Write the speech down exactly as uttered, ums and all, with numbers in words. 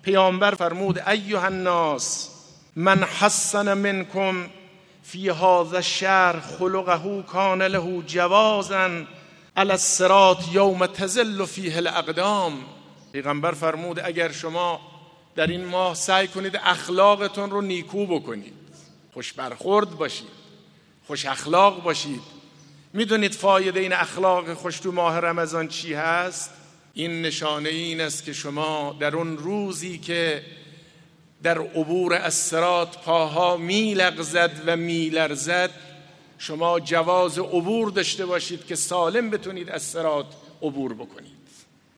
پیامبر فرمود ایها الناس من حسن منکم فی هذا الشهر خلقه کان له جوازا علی الصراط یوم تزل فیه الاقدام. پیغمبر فرمود اگر شما در این ماه سعی کنید اخلاقتون رو نیکو بکنید، خوش برخورد باشید، خوش اخلاق باشید. میدونید فایده این اخلاق خوش تو ماه رمضان چی هست؟ این نشانه این است که شما در اون روزی که در عبور الصراط پاها میلغزد و میلرزد شما جواز عبور داشته باشید که سالم بتونید از صراط عبور بکنید.